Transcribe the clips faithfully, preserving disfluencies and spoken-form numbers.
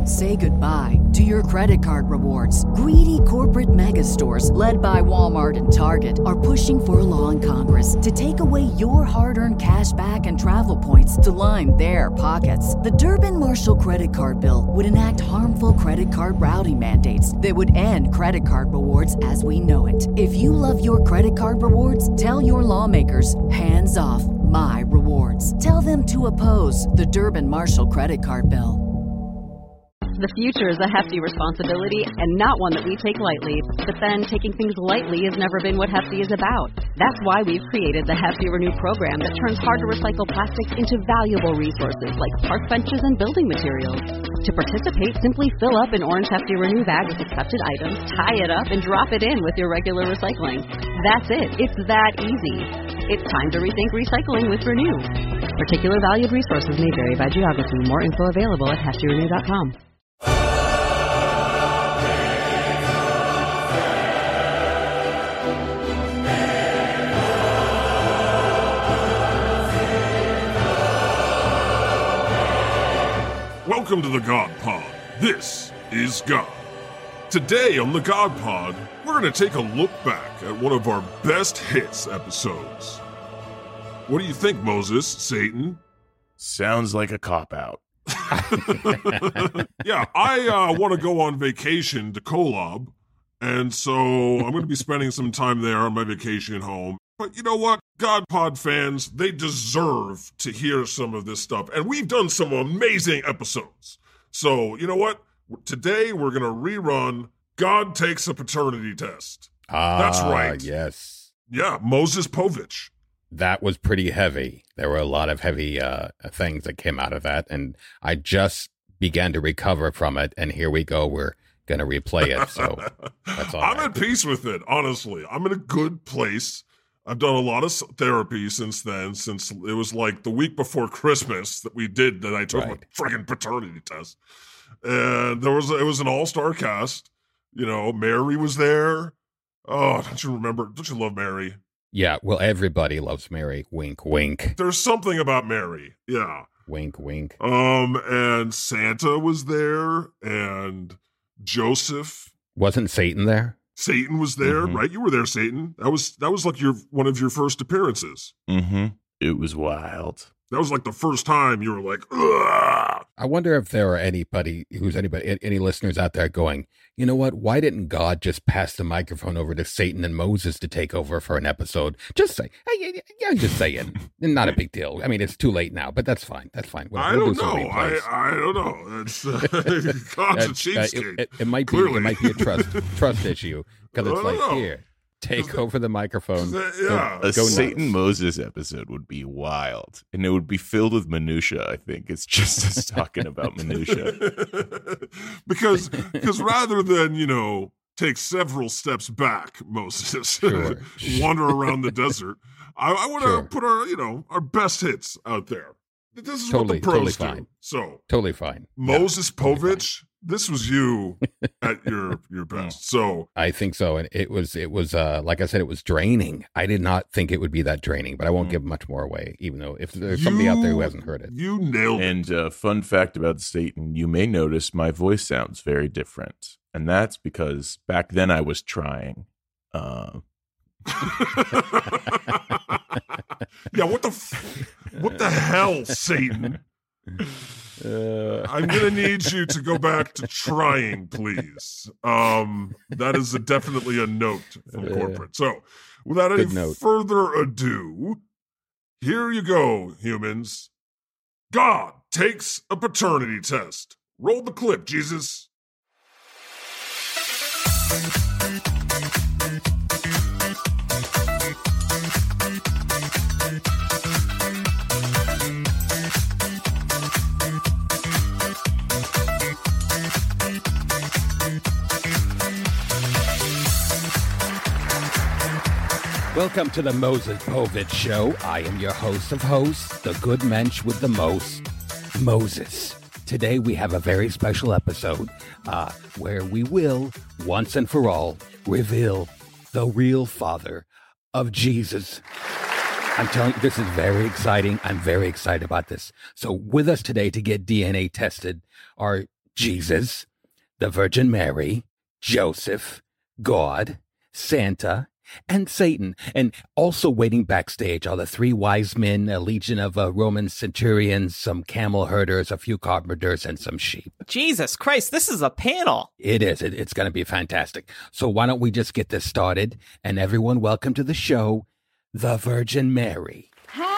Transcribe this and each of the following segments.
Say goodbye to your credit card rewards. Greedy corporate mega stores, led by Walmart and Target, are pushing for a law in Congress to take away your hard-earned cash back and travel points to line their pockets. The Durbin-Marshall credit card bill would enact harmful credit card routing mandates that would end credit card rewards as we know it. If you love your credit card rewards, tell your lawmakers, hands off my rewards. Tell them to oppose the Durbin-Marshall credit card bill. The future is a hefty responsibility and not one that we take lightly. But then, taking things lightly has never been what Hefty is about. That's why we've created the Hefty Renew program that turns hard-to-recycle plastics into valuable resources like park benches and building materials. To participate, simply fill up an orange Hefty Renew bag with accepted items, tie it up, and drop it in with your regular recycling. That's it. It's that easy. It's time to rethink recycling with Renew. Particular valued resources may vary by geography. More info available at hefty renew dot com. Welcome to the God Pod. This is God. Today on the God Pod, we're going to take a look back at one of our best hits episodes. What do you think, Moses, Satan? Sounds like a cop-out. Yeah, I uh, want to go on vacation to Kolob, and so I'm going to be spending some time there on my vacation home. But you know what? God Pod fans, they deserve to hear some of this stuff, and we've done some amazing episodes. So, you know what? Today, we're going to rerun God Takes a Paternity Test. Ah, that's right. Yes. Yeah, Moses Povich. That was pretty heavy. There were a lot of heavy uh, things that came out of that, and I just began to recover from it, and here we go. We're going to replay it, so that's all. I'm right. at peace with it, honestly. I'm in a good place. I've done a lot of therapy since then, since it was like the week before Christmas that we did that I took Right. my friggin' paternity test. And there was it was an all-star cast. You know, Mary was there. Oh, don't you remember? Don't you love Mary? Yeah, well, everybody loves Mary. Wink, wink. There's something about Mary. Yeah. Wink, wink. Um, and Santa was there, and Joseph. Wasn't Satan there? Satan was there, Mm-hmm. right? You were there, Satan. That was that was like your one of your first appearances. Mm-hmm. It was wild. That was like the first time you were like, ugh. I wonder if there are anybody who's anybody, any listeners out there going, you know what? Why didn't God just pass the microphone over to Satan and Moses to take over for an episode? Just say, hey, yeah, just saying. Not a big deal. I mean, it's too late now, but that's fine. That's fine. We'll, I we'll don't do some know. I, replays. I don't know. It's uh, God's a Uh, cheapskate. it, it, it might be Clearly. it might be a trust trust issue because it's I like don't know. here, take over the microphone. That- Go- yeah. A go nuts. Satan Moses episode would be wild, and it would be filled with minutia. I think it's just us talking about minutia. because because rather than, you know, take several steps back, Moses, Sure. wander around the desert, I, I want to Sure. put our, you know, our best hits out there. This is Totally, what the pros totally do. fine. So Totally fine. Yeah, Moses totally Povich, this was you at your your best. So I think so, and it was it was uh, like I said, it was draining. I did not think it would be that draining, but I won't Mm. give much more away, even though if there's somebody out there who you- hasn't heard it. You nailed it. And uh, fun fact about Satan, you may notice my voice sounds very different, and that's because back then I was trying. Uh, Yeah, what the f- what the hell, Satan? Uh, I'm gonna need you to go back to trying, please. Um, that is a, definitely a note from corporate. So, without any Good note. further ado, here you go, humans. God takes a paternity test. Roll the clip, Jesus. Welcome to the Moses Povich Show. I am your host of hosts, the good mensch with the most, Moses. Today we have a very special episode uh, where we will, once and for all, reveal the real father of Jesus. I'm telling you, this is very exciting. I'm very excited about this. So with us today to get D N A tested are Jesus, the Virgin Mary, Joseph, God, Santa, and Satan. And also waiting backstage are the three wise men, a legion of uh, Roman centurions, some camel herders, a few carpenters, and some sheep. Jesus Christ, this is a panel. It is. It, it's going to be fantastic. So why don't we just get this started? And everyone, welcome to the show, the Virgin Mary.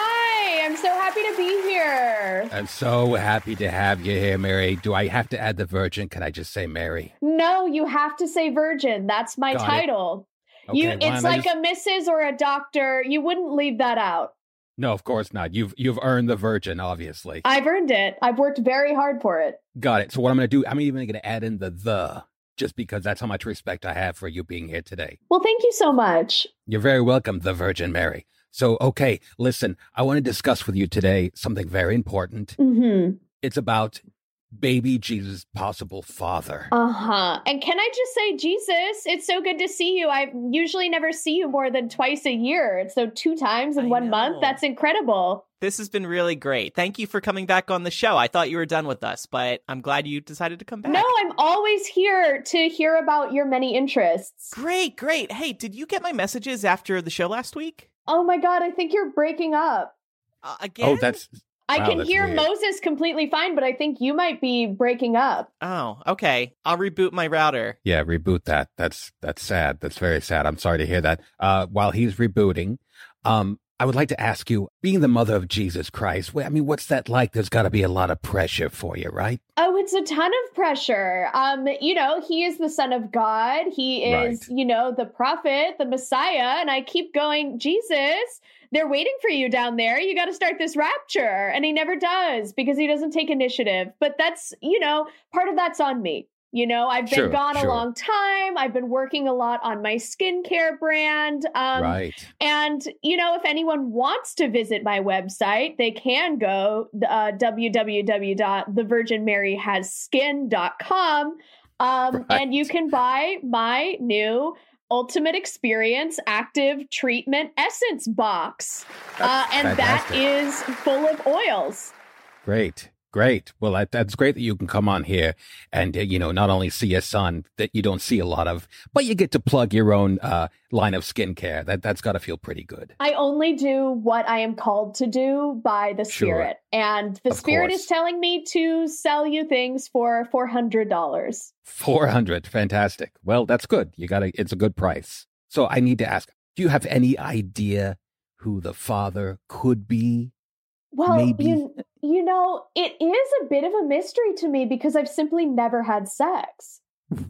Hi, I'm so happy to be here. I'm so happy to have you here, Mary. Do I have to add the Virgin? Can I just say Mary? No, you have to say Virgin. That's my Got title. Okay, you, why it's don't I like just- a Missus or a doctor. You wouldn't leave that out. No, of course not. You've you've earned the Virgin, obviously. I've earned it. I've worked very hard for it. Got it. So what I'm going to do, I'm even going to add in the the, just because that's how much respect I have for you being here today. Well, thank you so much. You're very welcome, the Virgin Mary. So, okay, listen, I want to discuss with you today something very important. Mm-hmm. It's about baby Jesus' possible father. Uh-huh. And can I just say, Jesus, it's so good to see you. I usually never see you more than twice a year. So two times in I one know. month. That's incredible. This has been really great. Thank you for coming back on the show. I thought you were done with us, but I'm glad you decided to come back. No, I'm always here to hear about your many interests. Great, great. Hey, did you get my messages after the show last week? Oh my God, I think you're breaking up. Uh, again? Oh, that's... I Wow, can that's hear weird. Moses completely fine, but I think you might be breaking up. Oh, okay. I'll reboot my router. Yeah, reboot that. That's that's sad. That's very sad. I'm sorry to hear that. Uh, while he's rebooting, um, I would like to ask you, being the mother of Jesus Christ, wh- I mean, what's that like? There's got to be a lot of pressure for you, right? Oh, it's a ton of pressure. Um, you know, he is the son of God. He is, Right. you know, the prophet, the Messiah. And I keep going, Jesus, they're waiting for you down there. You got to start this rapture. And he never does because he doesn't take initiative. But that's, you know, part of that's on me. You know, I've been Sure, gone sure. a long time. I've been working a lot on my skincare brand. Um, Right. And, you know, if anyone wants to visit my website, they can go uh, w w w dot the virgin mary has skin dot com. Um, Right. And you can buy my new Ultimate Experience Active Treatment Essence box. Uh, That's and that fantastic. is full of oils. Great. Great. Well, that, that's great that you can come on here and, uh, you know, not only see a son that you don't see a lot of, but you get to plug your own uh, line of skincare. That, that's got to feel pretty good. I only do what I am called to do by the Sure. Spirit. And the Of Spirit course. is telling me to sell you things for four hundred dollars. four hundred. Fantastic. Well, that's good. You got to, it's a good price. So I need to ask, do you have any idea who the father could be? Well, Maybe. you you know, it is a bit of a mystery to me because I've simply never had sex.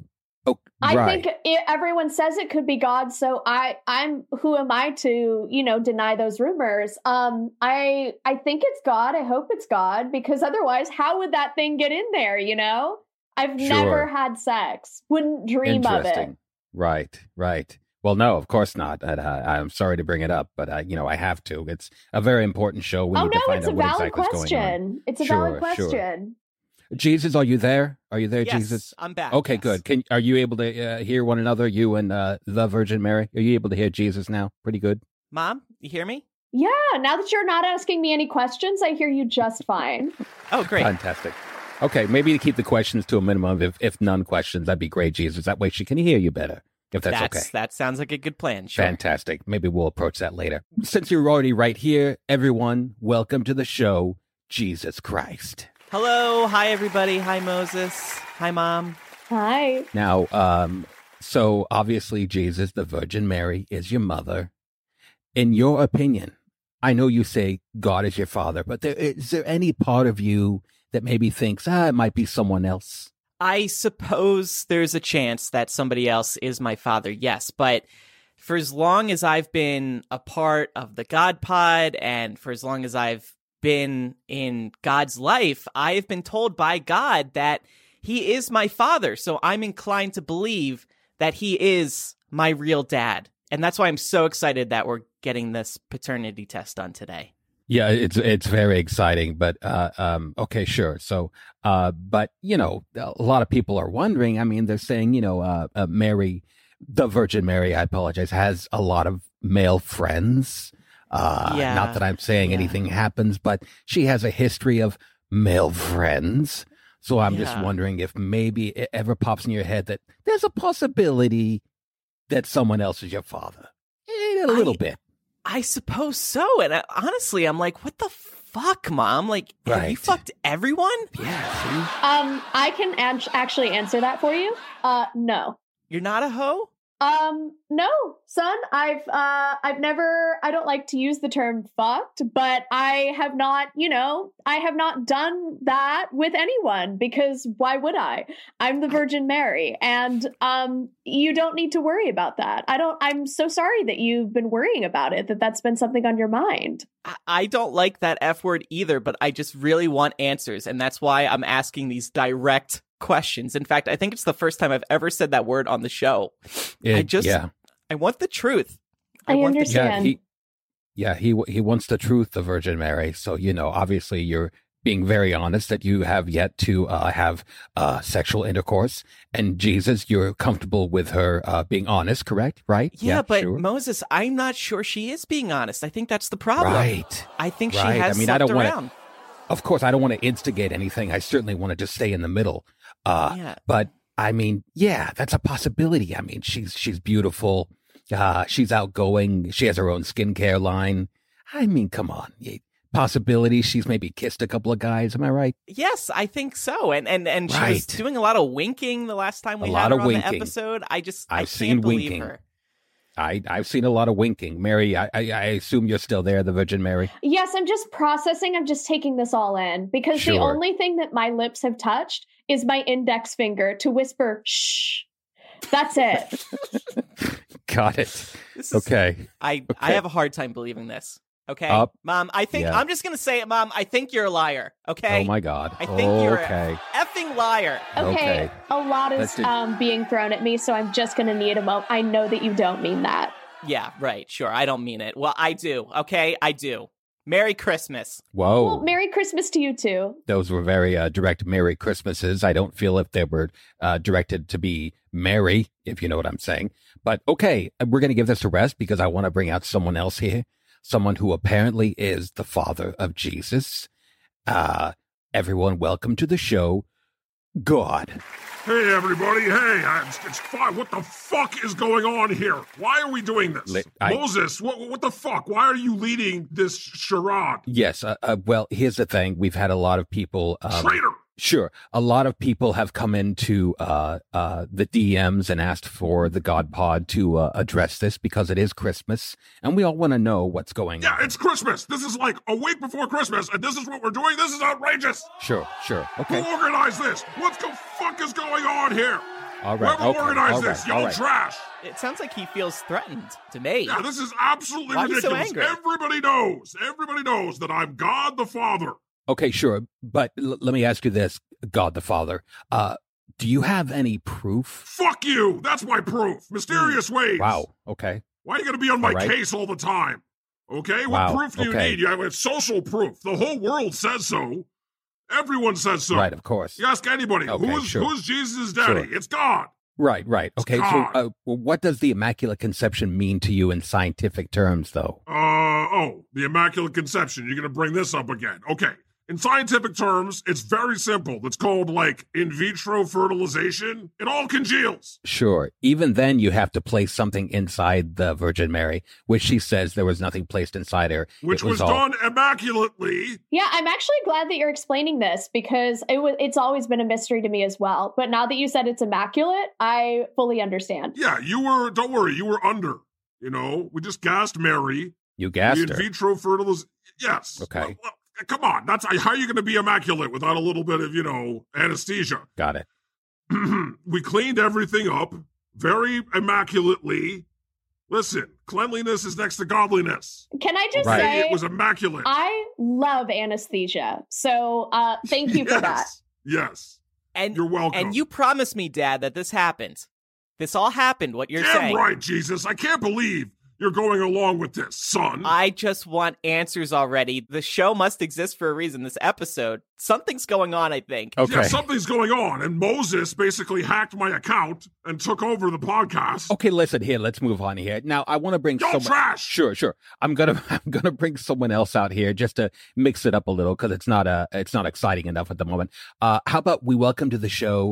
Oh, I right. think it, everyone says it could be God, so I I'm who am I to, you know, deny those rumors? Um I I think it's God. I hope it's God because otherwise how would that thing get in there, you know? I've Sure. never had sex. Wouldn't dream of it. Interesting. Right, right. Well, no, of course not. And, uh, I'm sorry to bring it up, but, uh, you know, I have to. It's a very important show. We Oh need to no, find it's out a what valid exactly is going on. question. It's a Sure, valid sure. question. Jesus, are you there? Are you there, Yes, Jesus? I'm back. Okay, yes. good. Can are you able to uh, hear one another? You and uh, the Virgin Mary. Are you able to hear Jesus now? Pretty good. Mom, you hear me? Yeah, now that you're not asking me any questions, I hear you just fine. Oh, great. Fantastic. Okay, maybe to keep the questions to a minimum, if if none questions, that'd be great, Jesus. That way she can hear you better. If that's, okay. That sounds like a good plan. Sure. Fantastic. Maybe we'll approach that later. Since you're already right here, everyone, welcome to the show, Jesus Christ. Hello. Hi, everybody. Hi, Moses. Hi, Mom. Hi. Now, um, so obviously Jesus, the Virgin Mary, is your mother. In your opinion, I know you say God is your father, but there, is there any part of you that maybe thinks, ah, it might be someone else? I suppose there's a chance that somebody else is my father, yes. But for as long as I've been a part of the God Pod and for as long as I've been in God's life, I have been told by God that he is my father. So I'm inclined to believe that he is my real dad. And that's why I'm so excited that we're getting this paternity test done today. Yeah, it's it's very exciting, but uh, um, okay, sure. So, uh, but you know, a lot of people are wondering. I mean, they're saying, you know, uh, uh, Mary, the Virgin Mary, I apologize, has a lot of male friends. Uh, Yeah, not that I'm saying yeah. anything happens, but she has a history of male friends. So I'm Yeah. just wondering if maybe it ever pops in your head that there's a possibility that someone else is your father. Eh, A little I- bit. I suppose so. And I, honestly, I'm like, what the fuck, Mom? Like, have you Right. fucked everyone? Yeah, Um, I can an- actually answer that for you. Uh, no. You're not a hoe? Um, no, son. I've uh I've never I don't like to use the term fucked, but I have not, you know, I have not done that with anyone because why would I? I'm the Virgin Mary, and um you don't need to worry about that. I don't I'm so sorry that you've been worrying about it, that that's been something on your mind. I, I don't like that F word either, but I just really want answers. And that's why I'm asking these direct questions. In fact, I think it's the first time I've ever said that word on the show. It- I just, yeah. I want the truth. I want the- understand. Yeah, he, yeah, he he wants the truth, the Virgin Mary. So you know, obviously, you're being very honest that you have yet to uh, have uh, sexual intercourse, and Jesus, you're comfortable with her uh, being honest, correct? Right? Yeah, but sure. Moses, I'm not sure she is being honest. I think that's the problem. Right. I think Right. she has I mean, I slept don't wanna- around. Of course, I don't want to instigate anything. I certainly want to just stay in the middle. Uh, Yeah. But I mean, yeah, that's a possibility. I mean, she's she's beautiful. Uh, she's outgoing. She has her own skincare line. I mean, come on. Possibility. She's maybe kissed a couple of guys. Am I right? Yes, I think so. And and and she was Right. doing a lot of winking the last time we A had lot her of on the winking. episode. I just I I've can't seen believe winking. her. I I've seen a lot of winking. Mary, I, I I assume you're still there, the Virgin Mary. Yes, I'm just processing. I'm just taking this all in because the Sure. only thing that my lips have touched is my index finger to whisper shh. That's it. Got it. This is, Okay. I I have a hard time believing this. Okay, Up. Mom. I think Yeah. I'm just gonna say it, Mom. I think you're a liar. Okay. Oh my God. I think you're okay. a effing liar. Okay, Okay. a lot is Let's do- um, being thrown at me, so I'm just going to need a moment. I know that you don't mean that. Yeah, right. Sure. I don't mean it. Well, I do. Okay, I do. Merry Christmas. Whoa. Well, Merry Christmas to you too. Those were very uh, direct Merry Christmases. I don't feel if they were uh, directed to be merry, if you know what I'm saying. But okay, we're going to give this a rest because I want to bring out someone else here, someone who apparently is the father of Jesus. Uh, everyone, welcome to the show, God. Hey, everybody. Hey, I- it's, it's fine. What the fuck is going on here? Why are we doing this? Li- I- Moses, what, what the fuck? Why are you leading this charade? Yes. Uh, uh, well, here's the thing. We've had a lot of people. Um, Traitor! Sure. A lot of people have come into uh, uh, the D Ms and asked for the God Pod to uh, address this because it is Christmas and we all want to know what's going Yeah, on. it's Christmas. This is like a week before Christmas, and this is what we're doing. This is outrageous. Sure, sure. Okay. Who organized this? What the fuck is going on here? All right. Whoever Okay. organized all this, right, y'all all right. trash. It sounds like he feels threatened to me. Yeah, this is absolutely Why are you so ridiculous. angry? Everybody knows. Everybody knows that I'm God the Father. Okay, sure. But l- let me ask you this, God the Father. Uh, do you have any proof? Fuck you. That's my proof. Mysterious ways. Hmm. Wow. Okay. Why are you going to be on my All right. case all the time? Okay? Wow, What proof do you okay. need? You have it's social proof. The whole world says so. Everyone says so. Right, of course. You ask anybody, Okay, who's sure. who's Jesus' daddy? Sure. It's God. Right, right. Okay, so God. uh, well, what does the Immaculate Conception mean to you in scientific terms, though? Uh oh, the Immaculate Conception. You're going to bring this up again. Okay. In scientific terms, it's very simple. It's called like in vitro fertilization. It all congeals. Sure. Even then, you have to place something inside the Virgin Mary, which she says there was nothing placed inside her. Which It was, all- done immaculately. Yeah, I'm actually glad that you're explaining this because it was it's always been a mystery to me as well. But now that you said it's immaculate, I fully understand. Yeah, you were, don't worry, you were under. You know, we just gassed Mary. You The gassed in her. vitro fertilization. Yes. Okay. Well, well, come on. That's how are you going to be immaculate without a little bit of, you know, anesthesia? Got it. We cleaned everything up very immaculately. Listen, cleanliness is next to godliness. Can I just Right. say It was immaculate. I love anesthesia. So uh thank you for that. Yes. Yes. And You're welcome. and you promised me, Dad, that this happened. This all happened. What you're Damn saying? right, Jesus. I can't believe you're going along with this, son? I just want answers already. The show must exist for a reason, this episode. Something's going on, I think. Okay. Yeah, something's going on, and Moses basically hacked my account and took over the podcast. Okay, listen here. Let's move on here. Now, I want to bring Yo, someone. trash! Sure, sure. I'm gonna I'm gonna bring someone else out here just to mix it up a little because it's not uh it's not exciting enough at the moment. Uh, how about we welcome to the show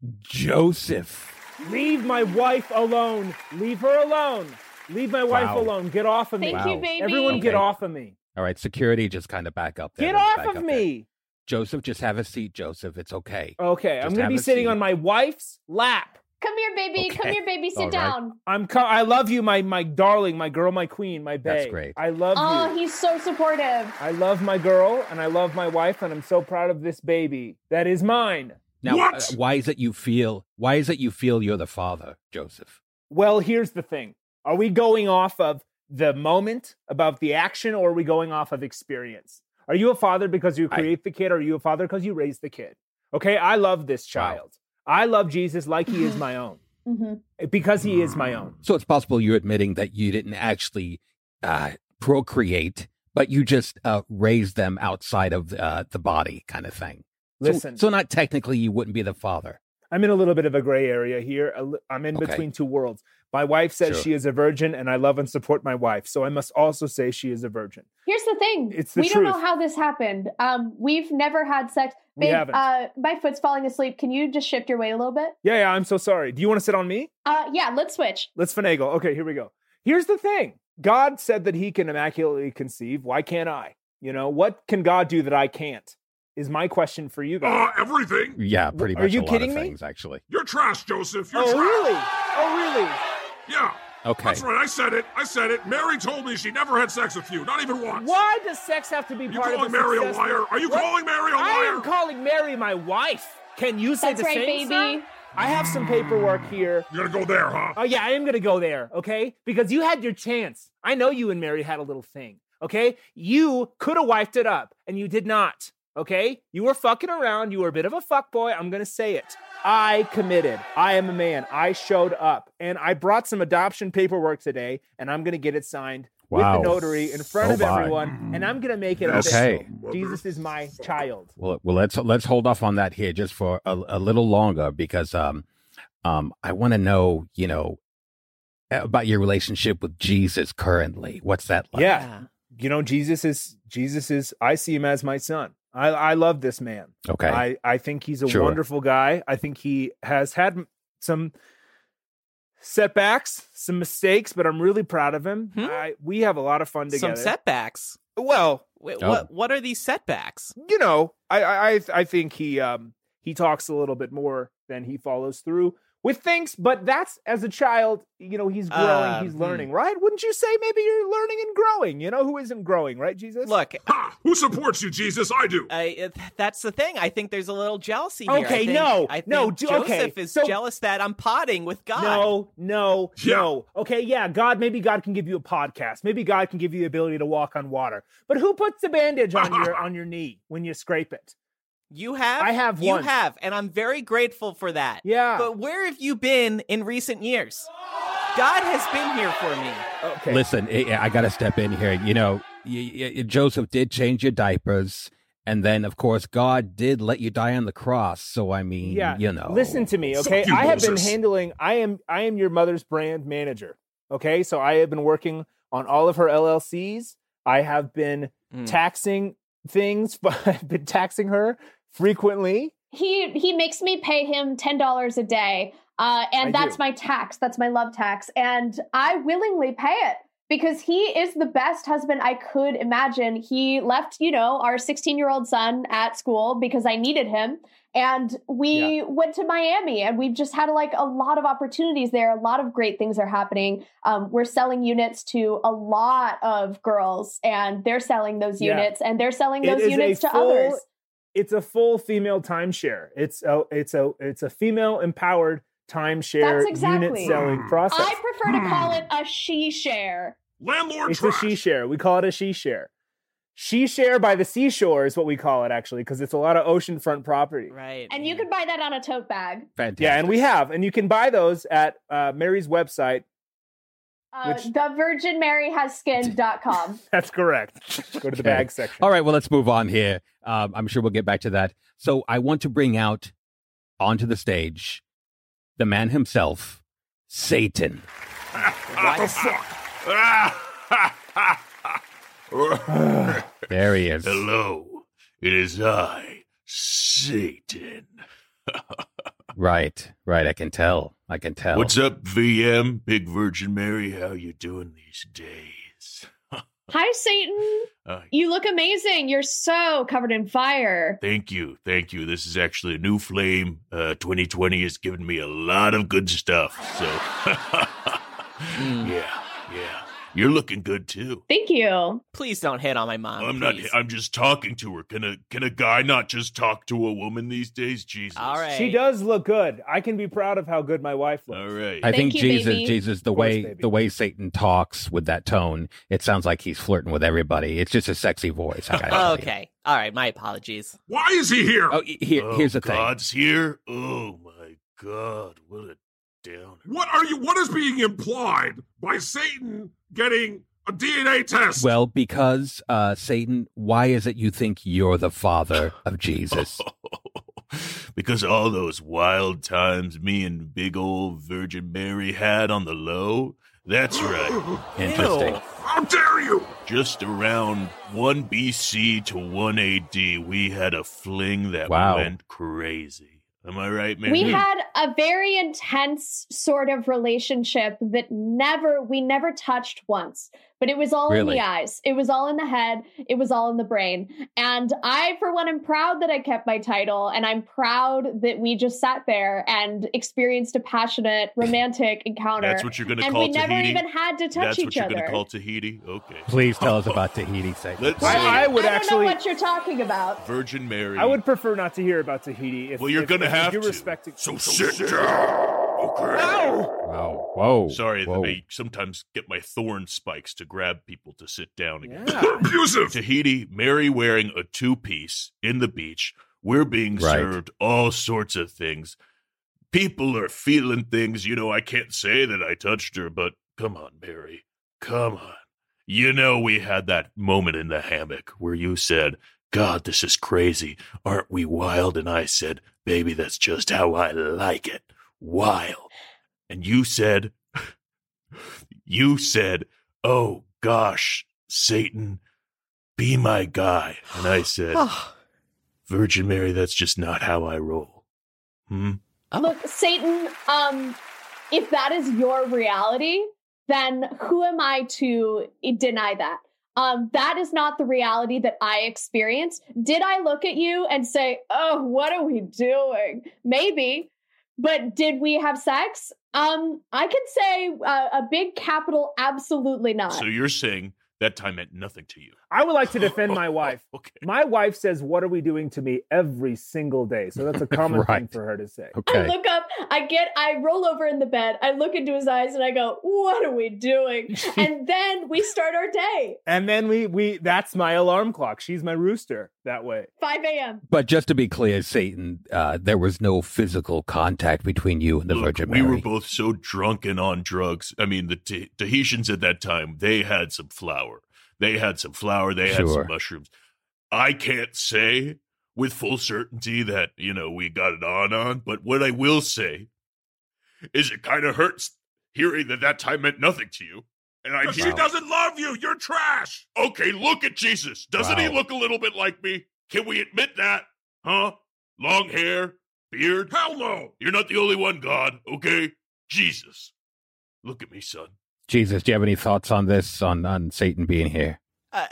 Joseph? Leave my wife alone. Leave her alone. Leave my wife Wow. alone. Get off of me. Thank Wow. you, baby. Everyone, get Okay. off of me. All right, security, just kind of back up there. Get Just off back of up me. there. Joseph, just have a seat, Joseph. It's okay. Okay, I'm Just gonna have be a sitting seat. on my wife's lap. Come here, baby. Come Okay. here, baby. Sit All right. down. I'm. Co- I love you, my my darling, my girl, my queen, my babe. That's great. I love Oh, you. he's so supportive. I love my girl, and I love my wife, and I'm so proud of this baby that is mine. Now, What? uh, why is it you feel? Why is it you feel you're the father, Joseph? Well, here's the thing: are we going off of the moment about the action, or are we going off of experience? Are you a father because you I- create the kid, or are you a father because you raise the kid? Okay, I love this child. I love Jesus like he is my own, hmm because he is my own. So it's possible you're admitting that you didn't actually uh, procreate, but you just uh, raised them outside of uh, the body, kind of thing. So- Listen. so, not technically, you wouldn't be the father. I'm in a little bit of a gray area here. A li- I'm in Okay. between two worlds. My wife says Sure. she is a virgin, and I love and support my wife. So I must also say she is a virgin. Here's the thing. It's the we don't know truth. how this happened. Um, we've never had sex. We Babe, haven't. uh, my foot's falling asleep. Can you just shift your weight a little bit? Yeah, yeah, I'm so sorry. Do you want to sit on me? Uh, yeah, let's switch. Let's finagle. Okay, here we go. Here's the thing. God said that he can immaculately conceive. Why can't I? You know, what can God do that I can't? Is my question for you guys. Uh, everything. Yeah, pretty Are much you a lot kidding of me? things, actually. You're trash, Joseph. You're Oh, trash. really? Oh, really? Yeah. Okay. That's right. I said it. I said it. Mary told me she never had sex with you. Not even once. Why does sex have to be Are you part of calling the Mary a successful- liar? Are you What? calling Mary a I am liar? calling Mary my wife. Can you say That's the right, same, baby. sir? I have some paperwork here. You're gonna go there, huh? Oh, yeah, I am going to go there, okay? Because you had your chance. I know you and Mary had a little thing, okay? You could have wiped it up, and you did not, okay? You were fucking around. You were a bit of a fuckboy. I'm going to say it. I committed. I am a man. I showed up, and I brought some adoption paperwork today, and I'm going to get it signed Wow. with the notary in front Oh, of my. everyone, and I'm going to make it Okay. official. Jesus is my child. Well, well, let's let's hold off on that here just for a, a little longer because um, um, I want to know, you know, about your relationship with Jesus currently. What's that like? Yeah. You know, Jesus is, Jesus is, I see him as my son. I, I love this man. Okay. I, I think he's a Sure. wonderful guy. I think he has had m- some setbacks, some mistakes, but I'm really proud of him. Hmm? I, we have a lot of fun together. Some setbacks. Well, Wait, Oh. What What are these setbacks? you know, I, I, I- I think he, um, he talks a little bit more than he follows through with things, but that's as a child, you know, he's growing, Uh, he's hmm. learning, right? Wouldn't you say maybe you're learning and growing? You know, who isn't growing, right, Jesus? Look, Ha! Who supports you, Jesus? I do. I, it- that's the thing. I think there's a little jealousy here. I Okay, think- no, I think no, do- Joseph okay, is so- jealous that I'm potting with God. No, no, Yeah. no. Okay, yeah, God, maybe God can give you a podcast. Maybe God can give you the ability to walk on water. But who puts the bandage on your on your knee when you scrape it? You have? I have You once. have, and I'm very grateful for that. Yeah. But where have you been in recent years? God has been here for me. Okay. Listen, I, I got to step in here. You know, y- y- Joseph did change your diapers. And then, of course, God did let you die on the cross. So, I mean, Yeah. you know. Listen to me, okay? Fuck you, I have been Moses. handling I am I am your mother's brand manager. Okay? So I have been working on all of her L L Cs. I have been Mm. taxing things, but I've been taxing her frequently. He he makes me pay him ten dollars a day, uh, and I that's do. my tax. That's my love tax, and I willingly pay it because he is the best husband I could imagine. He left, you know, our sixteen-year-old son at school because I needed him, and we Yeah. went to Miami, and we've just had like a lot of opportunities there. A lot of great things are happening. Um, we're selling units to a lot of girls, and they're selling those Yeah. units, and they're selling It those is a units to full- others. It's a full female timeshare. It's a it's a it's a female empowered timeshare That's exactly. unit selling process. I prefer to call it a she share. Landlord It's trash. a she share. We call it a she share. She share by the seashore is what we call it actually, because it's a lot of oceanfront property. Right. And you could buy that on a tote bag. Fantastic. Yeah, and we have, and you can buy those at uh, Mary's website, Uh, Which- the virgin mary has skin dot com. That's correct. Go to the Okay. bag section. All right, well, let's move on here. Um, I'm sure we'll get back to that. So I want to bring out onto the stage the man himself, Satan. What the fuck? There he is. Hello, it is I, Satan. Right, right. I can tell. I can tell. What's up, V M? Big Virgin Mary, how you doing these days? Hi, Satan. Uh, You look amazing. You're so covered in fire. thank you, thank you. This is actually a new flame. Uh, twenty twenty has given me a lot of good stuff, so... Yeah, yeah. You're looking good, too. Thank you. Please don't hit on my mom. I'm not. please. I'm just talking to her. Can a can a guy not just talk to a woman these days? Jesus. All right. She does look good. I can be proud of how good my wife looks. All right. I Thank think you, Jesus, baby. Jesus, the Of course, way baby. the way Satan talks with that tone, it sounds like he's flirting with everybody. It's just a sexy voice. I gotta tell you. Okay. All right. My apologies. Why is he here? Oh, he- here, Oh, here's the thing. God's here. Oh my God! What a downer. What are you? What is being implied by Satan getting a D N A test? Well, because uh, Satan, why is it you think you're the father of Jesus? Because all those wild times me and big old Virgin Mary had on the low. That's right. Interesting. How dare you? Just around one B C to one A D, we had a fling that Wow. went crazy. Am I right, Mary? We had a very intense sort of relationship that never, we never touched once, but it was all in Really? the eyes. It was all in the head. It was all in the brain. And I, for one, am proud that I kept my title. And I'm proud that we just sat there and experienced a passionate romantic encounter. That's what you're going to and call we never Tahiti? even had to touch That's what each you're other. going to call Tahiti? Okay. Please tell us about Tahiti, Satan. Let's I, see. I would I don't actually. know what you're talking about. Virgin Mary. I would prefer not to hear about Tahiti. If, Well, you're if- gonna if have you're to. respecting. So sit down. Okay. Wow. Whoa. Sorry Whoa. that I sometimes get my thorn spikes to grab people to sit down again. Yeah. Abusive. Tahiti, Mary wearing a two-piece in the beach. We're being Right. served all sorts of things. People are feeling things. You know, I can't say that I touched her, but come on, Mary. Come on. You know, we had that moment in the hammock where you said, God, this is crazy. Aren't we wild? And I said, baby, that's just how I like it. Wild. And you said, you said, oh gosh, Satan, be my guy. And I said, Virgin Mary, that's just not how I roll. Hmm? Look, Satan, um, if that is your reality, then who am I to deny that? Um, that is not the reality that I experienced. Did I look at you and say, oh, what are we doing? Maybe. But did we have sex? Um, I could say uh, a big capital absolutely not. So you're saying that time meant nothing to you. I would like to defend my wife. Okay. My wife says, "What are we doing to me?" every single day. So that's a common thing Right. for her to say. I Okay. look up, I get, I roll over in the bed, I look into his eyes and I go, what are we doing? And then we start our day, And then we we that's my alarm clock. She's my rooster that way. five a.m. But just to be clear, Satan, uh, there was no physical contact between you and the Look, Virgin we Mary. were both so drunk and on drugs. I mean, the T- Tahitians at that time, they had some flour. They had some flour. They had Sure. some mushrooms. I can't say with full certainty that, you know, we got it on on. But what I will say is it kind of hurts hearing that that time meant nothing to you. And I She doesn't love you. You're trash. Okay, look at Jesus. Doesn't he Wow. look a little bit like me? Can we admit that? Huh? Long hair, beard. Hell no. You're not the only one, God, okay? Jesus. Look at me, son. Jesus, do you have any thoughts on this, on, on Satan being here? Uh,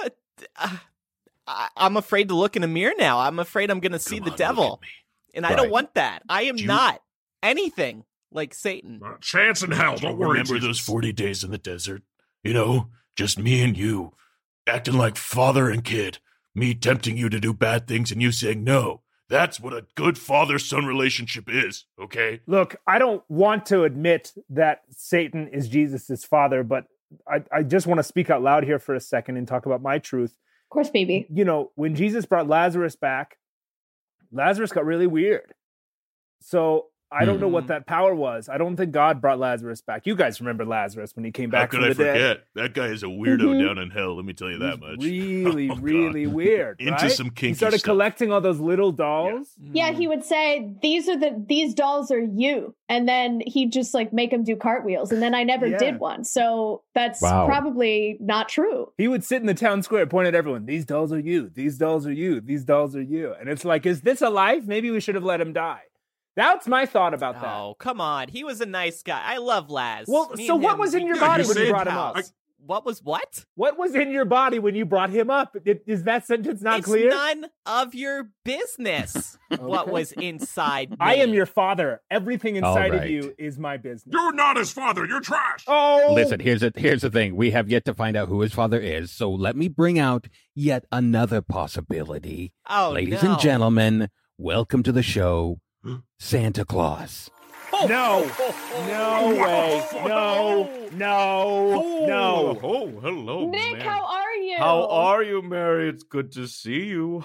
uh, I, I'm afraid to look in a mirror now. I'm afraid I'm going to see Come the on, look devil. at me. And I Right. don't want that. I am Do you- not anything like Satan. Not a chance in hell. Do you Don't worry. remember those Jesus. forty days in the desert? You know, just me and you, acting like father and kid. Me tempting you to do bad things and you saying no. That's what a good father-son relationship is, okay? Look, I don't want to admit that Satan is Jesus' father, but I, I just want to speak out loud here for a second and talk about my truth. Of course, baby. You know, when Jesus brought Lazarus back, Lazarus got really weird. So I don't know what Mhm. that power was. I don't think God brought Lazarus back. You guys remember Lazarus when he came How back could from I the dead? forget? That guy is a weirdo Mhm. down in hell. Let me tell you that much. Really, Oh, God. really weird. Into right? some kinky He started stuff. collecting all those little dolls. Yeah, he would say, "These are the these dolls are you," and then he'd just like make them do cartwheels, and then I never Yeah. did one. So that's Wow. probably not true. He would sit in the town square, point at everyone. These dolls are you. These dolls are you. These dolls are you. And it's like, is this a life? Maybe we should have let him die. That's my thought about that. Oh, come on. He was a nice guy. I love Laz. Well, Me so and what him, was in we- your Yeah, body you when you said- brought him up? I- What was what? What was in your body when you brought him up? I- Is that sentence not it's clear? none of your business what Okay. was inside me. I am your father. Everything All inside of right. you is my business. You're not his father. You're trash. Oh, Listen, here's a, here's the thing. We have yet to find out who his father is, so let me bring out yet another possibility. Oh, Ladies no. and gentlemen, welcome to the show, Santa Claus. no, no way, no, no, no. Oh, hello, Nick, man. how are you? How are you, Mary? It's good to see you.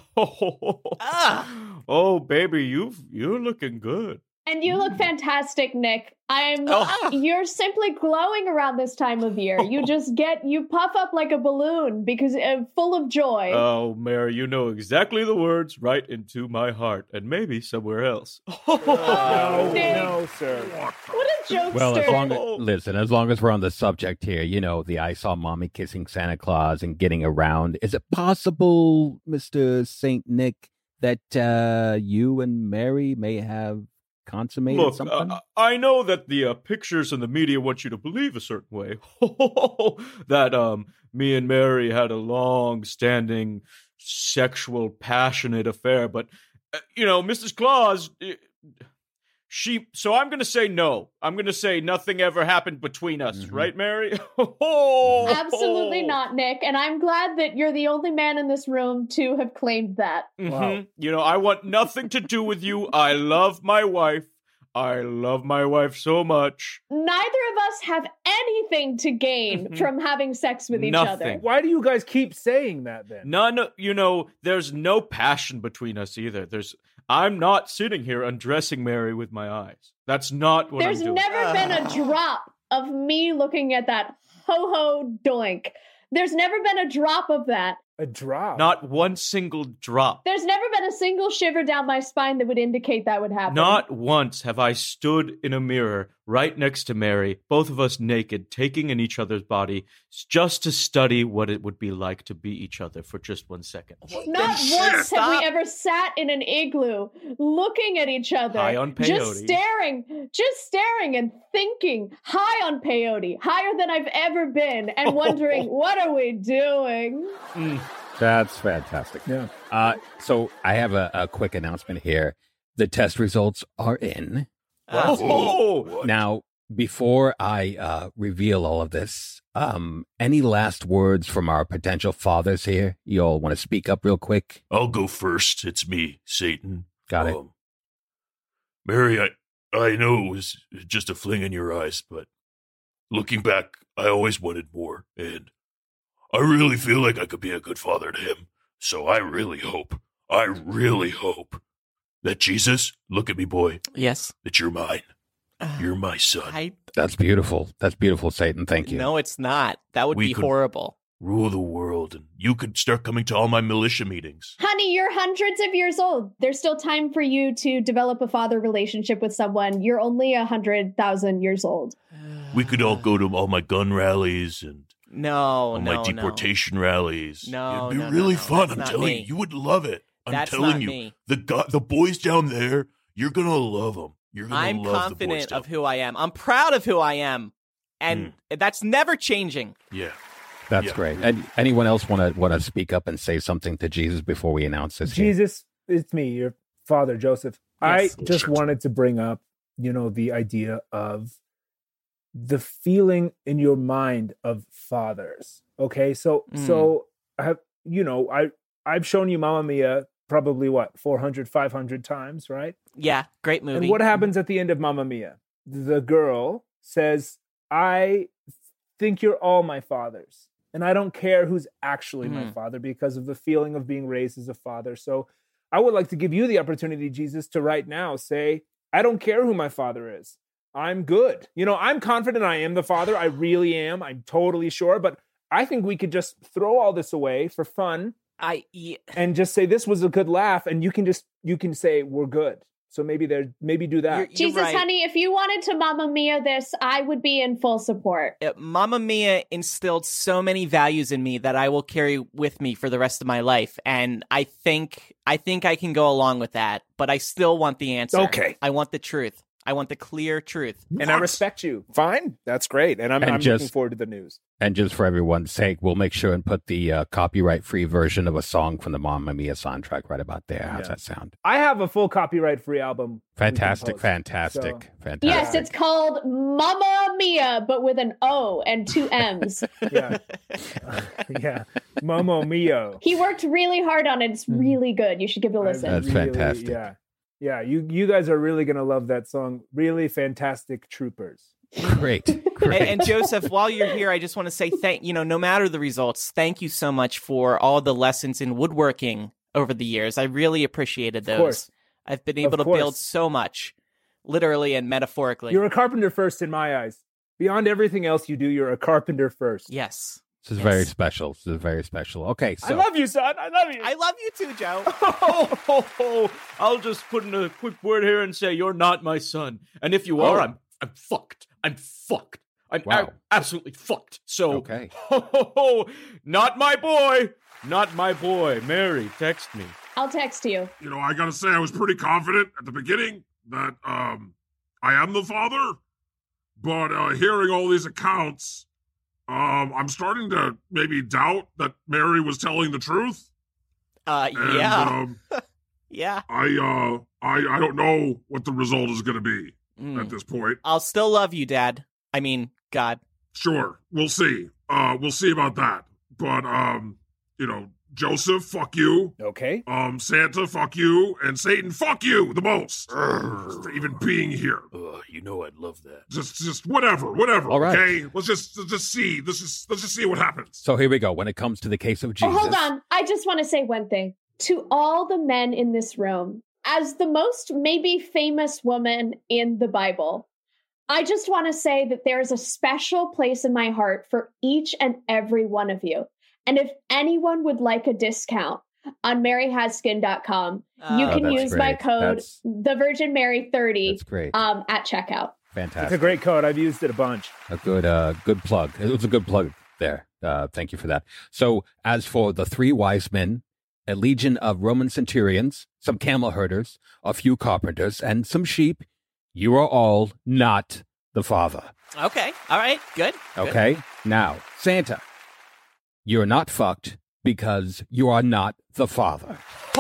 Ah. Oh, baby, you've you're looking good. And you look fantastic, Nick. I'm. Oh. You're simply glowing around this time of year. You just get you puff up like a balloon because uh, full of joy. Oh, Mary, you know exactly the words right into my heart, and maybe somewhere else. No, Nick. no, sir. What a jokester! Well, as long as, Oh. listen, as long as we're on the subject here, you know, the I saw mommy kissing Santa Claus and getting around. Is it possible, Mister Saint Nick, that uh, you and Mary may have consummated Look, something? uh, I know that the uh, pictures and the media want you to believe a certain way. That um, me and Mary had a long-standing sexual, passionate affair. But, uh, you know, Missus Claus, uh, she... So I'm going to say no. I'm going to say nothing ever happened between us. Mhm. Right, Mary? Absolutely not, Nick. And I'm glad that you're the only man in this room to have claimed that. Mhm. Wow. You know, I want nothing to do with you. I love my wife. I love my wife so much. Neither of us have anything to gain Mhm. from having sex with each Nothing. other. Why do you guys keep saying that then? None, you know, there's no passion between us either. There's, I'm not sitting here undressing Mary with my eyes. That's not what There's I'm doing. never been a drop of me looking at that ho ho doink. There's never been a drop of that. A drop. Not one single drop. There's never been a single shiver down my spine that would indicate that would happen. Not once have I stood in a mirror right next to Mary, both of us naked, taking in each other's body, just to study what it would be like to be each other for just one second. Not Then once have stop. we ever sat in an igloo looking at each other. High on peyote. Just staring, just staring and thinking, high on peyote, higher than I've ever been, and wondering, what are we doing? Mm. That's fantastic. Yeah. Uh, so I have a, a quick announcement here. The test results are in. Ah. Oh, Now, before I uh, reveal all of this, um, any last words from our potential fathers here? You all want to speak up real quick? I'll go first. It's me, Satan. Got it. Um, Mary, I, I know it was just a fling in your eyes, but looking back, I always wanted more, and I really feel like I could be a good father to him. So I really hope, I really hope that Jesus, look at me, boy, Yes. that you're mine. You're my son. I That's beautiful. That's beautiful, Satan. Thank you. No, it's not. That would We be could- horrible. Rule the world, and you could start coming to all my militia meetings. Honey, you're hundreds of years old. There's still time for you to develop a father relationship with someone. You're only a hundred thousand years old. We could all go to all my gun rallies and No, all no, my deportation rallies. No, It'd be no, no, really no. fun. That's I'm not telling me. you, you would love it. I'm That's telling not you, me. the go- the boys down there, you're gonna love them. You're gonna I'm love the boys confident down of who I am. I'm proud of who I am, and that's never changing. Yeah. That's Yeah. great. And anyone else want to want to speak up and say something to Jesus before we announce this? here? Jesus, it's me, your father, Joseph. Yes. I just wanted to bring up, you know, the idea of the feeling in your mind of fathers. Okay, so Mm. so I have, you know, I I've shown you Mamma Mia probably what four hundred, five hundred times, right? Yeah, great movie. And what happens at the end of Mamma Mia? The girl says, "I think you're all my fathers. And I don't care who's actually my Mhm. father because of the feeling of being raised as a father." So I would like to give you the opportunity, Jesus, to right now say, I don't care who my father is. I'm good. You know, I'm confident I am the father. I really am. I'm totally sure. But I think we could just throw all this away for fun. I yeah. And just say this was a good laugh, and you can just you can say we're good. So maybe there, maybe do that. You're- you're Jesus, right. honey, if you wanted to Mamma Mia this, I would be in full support. Uh, Mamma Mia instilled so many values in me that I will carry with me for the rest of my life, and I think I think I can go along with that. But I still want the answer. Okay. I want the truth. I want the clear truth. And I respect you. Fine, that's great. And I'm, And I'm just- looking forward to the news. And just for everyone's sake, we'll make sure and put the uh, copyright-free version of a song from the Mamma Mia soundtrack right about there. How's Yeah. that sound? I have a full copyright-free album. Fantastic, we can post. fantastic, So- fantastic. Yes, it's called Mamma Mia, but with an O and two M's. Yeah, yeah. Momo Mio. He worked really hard on it. It's really good. You should give it a I listen. That's fantastic. Yeah, yeah. You you guys are really gonna love that song. Really fantastic troopers. Great, great. And, and Joseph, while you're here, I just want to say thank you know, no matter the results, thank you so much for all the lessons in woodworking over the years. I really appreciated those. course. I've been able Of to build course. so much, literally and metaphorically. You're a carpenter first in my eyes. Beyond everything else you do, you're a carpenter first. yes. This is Yes. very special. This is very special. Okay, so I love you, son. I love you. I love you too, Joe. Oh, ho, ho. I'll just put in a quick word here and say you're not my son. And if you are, Oh. I'm I'm fucked. I'm fucked. I'm Wow. a- absolutely fucked. So, Okay. ho, ho, ho. Not my boy. Not my boy. Mary, text me. I'll text you. You know, I gotta say, I was pretty confident at the beginning that um, I am the father. But uh, hearing all these accounts, um, I'm starting to maybe doubt that Mary was telling the truth. Uh, And, yeah, Um, yeah. I uh, I I don't know what the result is gonna be Mm. at this point. I'll still love you, Dad. I mean, God. Sure, we'll see. Uh, we'll see about that. But um, you know, Joseph, fuck you. Okay. Um, Santa, fuck you, and Satan, fuck you the most for even being here. Ugh, you know I'd love that. Just, just whatever, whatever. All right. Okay, let's just let's just see. Let's just let's just see what happens. so here we go. When it comes to the case of Jesus, Oh, hold on. I just want to say one thing. To all the men in this room, as the most maybe famous woman in the Bible, I just want to say that there is a special place in my heart for each and every one of you. And if anyone would like a discount on mary has skin dot com, you Oh, can that's use my great. code That's- the Virgin Mary thirty that's great. um, at checkout. It's Fantastic. a great code. I've used it a bunch. A good, uh, good plug. It was a good plug there. Uh, thank you for that. So, as for the three wise men, a legion of Roman centurions, some camel herders, a few carpenters, and some sheep, you are all not the father. Okay. All right. Good. Good. Okay? Now, Santa, you're not fucked because you are not the father.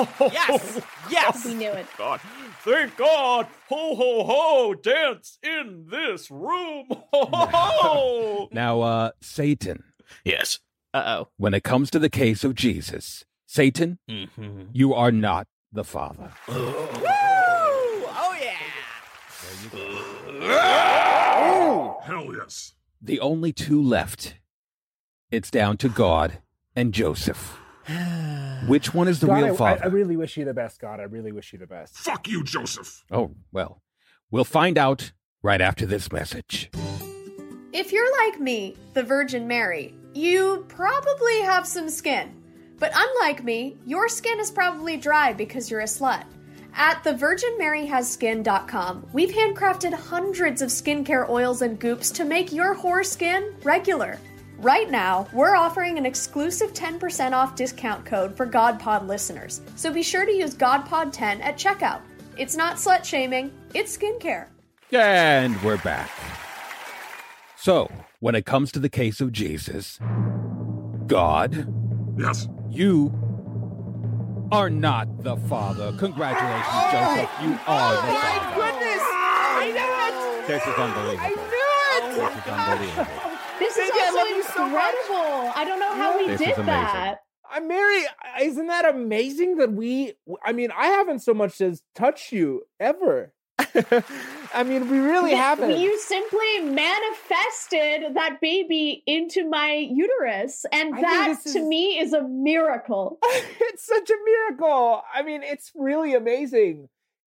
Yes. Yes. We knew it. God. Thank God. Ho, ho, ho. Dance in this room. Ho, ho, ho. Now, uh, Satan, Yes. Uh oh. when it comes to the case of Jesus, Satan, Mm-hmm. you are not the father. Oh yeah. Hell yes. The only two left. It's down to God and Joseph. Which one is the God, real I, I, father? I really wish you the best, God. I really wish you the best. Fuck you, Joseph. Oh, well, we'll find out right after this message. If you're like me, the Virgin Mary, you probably have some skin. But unlike me, your skin is probably dry because you're a slut. At the virgin mary has skin dot com, we've handcrafted hundreds of skincare oils and goops to make your whore skin regular. Right now, we're offering an exclusive ten percent off discount code for GodPod listeners, so be sure to use God Pod ten at checkout. It's not slut shaming, it's skincare. And we're back. So, when it comes to the case of Jesus, God, Yes. you are not the father. Congratulations, Joseph. You are the father. Goodness! I knew it! This is unbelievable. I knew it! This is unbelievable. This is Baby, I also love you so much. incredible. I don't know how we This did is amazing. that. Uh, Mary, isn't that amazing that we, I mean, I haven't so much as touched you ever. I mean, we really Yeah, haven't. You simply manifested that baby into my uterus, and I think that this to is- me is a miracle. It's such a miracle. I mean, it's really amazing.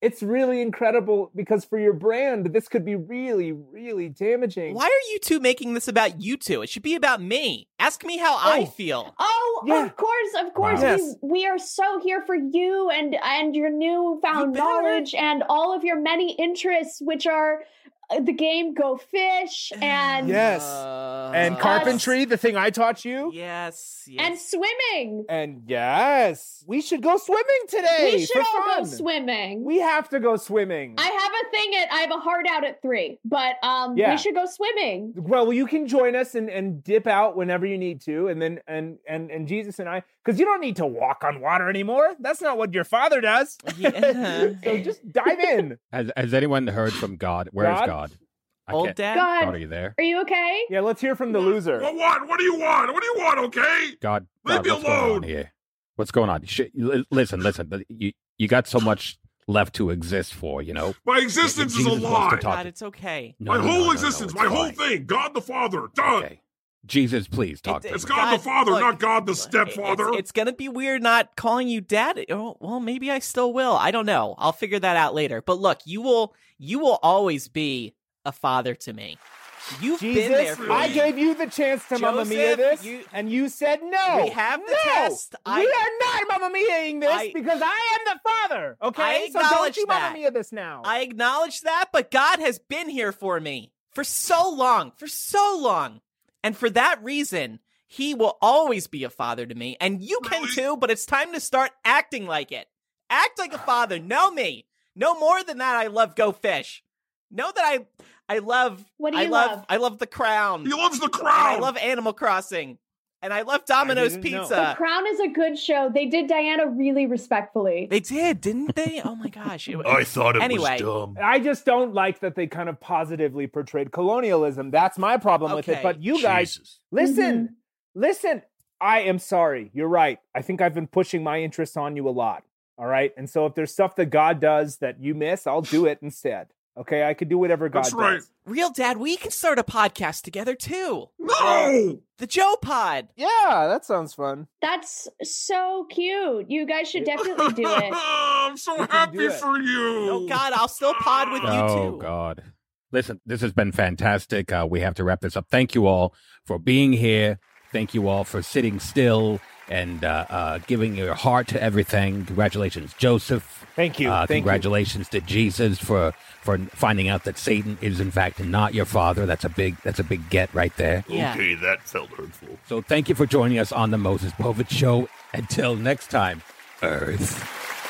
it's really incredible because for your brand, this could be really, really damaging. Why are you two making this about you two? It should be about me. Ask me how oh. I feel. Oh, yeah. of course, of course. Wow. We, Yes. we are so here for you and, and your newfound You knowledge and all of your many interests, which are uh, the game Go Fish and Yes. Uh, And carpentry, the thing I taught you. Yes. yes. and swimming. And yes, we should go swimming today. We should for all fun. go swimming. We have to go swimming. I have a thing at I have a hard out at three, but um, Yeah. we should go swimming. Well, you can join us and, and dip out whenever you need to, and then and and and Jesus and I, because you don't need to walk on water anymore. That's not what your father does. Yeah. So just dive in. Has, has anyone heard from God? Where is God? God? I Old can't- dad? God, God, are you there? are you okay? Yeah, let's hear from the loser. What, what? What do you want? What do you want, okay? God, Leave God me what's going on alone. here? What's going on? Sh- li- listen, listen. You you got so much left to exist for, you know. My existence is a Jesus wants to lie. talk God, to- it's okay. No, My no, no, whole no, no, existence, it's my whole fine. thing. God the Father. Done. Okay. Jesus, please talk It- to It's me. God, God, the Father, look, not God the stepfather. It's, it's gonna be weird not calling you dad. Oh, well, maybe I still will. I don't know. I'll figure that out later. But look, you will you will always be a father to me. You've Jesus, been there for I me. gave you the chance to Mamma Mia Joseph, this, you- and you said no. We have the no, test. I- we are not Mamma Miaing this I- because I am the father. Okay, I so don't acknowledge you that. Mamma Mia this now. I acknowledge that, but God has been here for me for so long, for so long. And for that reason, he will always be a father to me. And you can Really? too, but it's time to start acting like it. Act like a father. Know me. No more than that, I love Go Fish. Know that I I love What do I you love, love? I love The Crown. He loves the And I crowd. love Animal Crossing. And I love Domino's I didn't know. Pizza. The Crown is a good show. They did Diana really respectfully. They did, didn't they? Oh my gosh. It- I thought it Anyway. was dumb. I just don't like that they kind of positively portrayed colonialism. That's my problem with it. Okay. But you guys, Jesus. listen, listen. I am sorry. You're right. I think I've been pushing my interests on you a lot. All right. And so if there's stuff that God does that you miss, I'll do it instead. Okay. I could do whatever God That's right. does. Real Dad, we can start a podcast together too. No! The Joe Pod. Yeah, that sounds fun. That's so cute. You guys should definitely do it. I'm so can happy do it. for you. Oh God, I'll still pod with you Oh, too. God. Listen, this has been fantastic. Uh, we have to wrap this up. Thank you all for being here. Thank you all for sitting still and uh, uh, giving your heart to everything. Congratulations, Joseph. Thank you. Uh, Thank you. congratulations to Jesus for for finding out that Satan is in fact not your father. That's a big that's a big get right there. Yeah. Okay, that felt hurtful. So thank you for joining us on the Moses Povich Show. Until next time, Earth.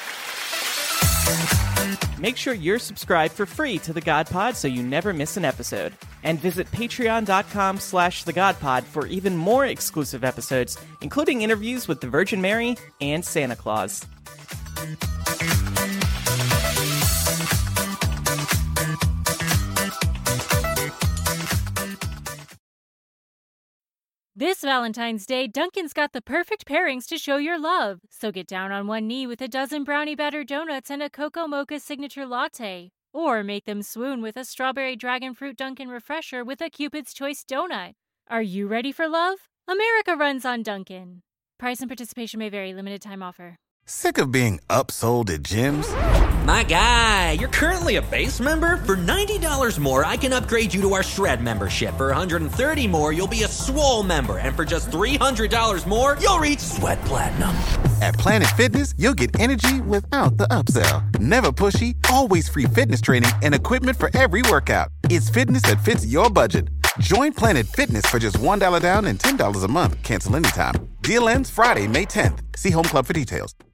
Make sure you're subscribed for free to The God Pod so you never miss an episode. And visit patreon.com slash The God Pod for even more exclusive episodes, including interviews with the Virgin Mary and Santa Claus. This Valentine's Day, Dunkin's got the perfect pairings to show your love. So get down on one knee with a dozen brownie batter donuts and a Cocoa Mocha signature latte. Or make them swoon with a strawberry dragon fruit Dunkin' refresher with a Cupid's Choice donut. Are you ready for love? America runs on Dunkin'. Price and participation may vary. Limited time offer. Sick of being upsold at gyms? My guy, you're currently a base member? For ninety dollars more, I can upgrade you to our Shred membership. For one hundred thirty dollars more, you'll be a Swole member. And for just three hundred dollars more, you'll reach Sweat Platinum. At Planet Fitness, you'll get energy without the upsell. Never pushy, always free fitness training and equipment for every workout. It's fitness that fits your budget. Join Planet Fitness for just one dollar down and ten dollars a month. Cancel anytime. Deal ends Friday, May tenth. See Home Club for details.